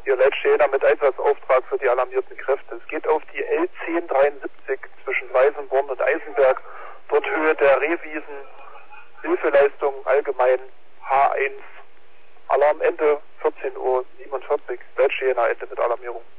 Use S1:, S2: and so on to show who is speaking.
S1: Hier Leitstehender mit Einsatzauftrag für die alarmierten Kräfte. Es geht auf die L1073 zwischen Weißenborn und Eisenberg, dort Höhe der Rehwiesen, Hilfeleistung allgemein H1, Alarmende 14:47 Uhr, Leitstehender Ende mit Alarmierung.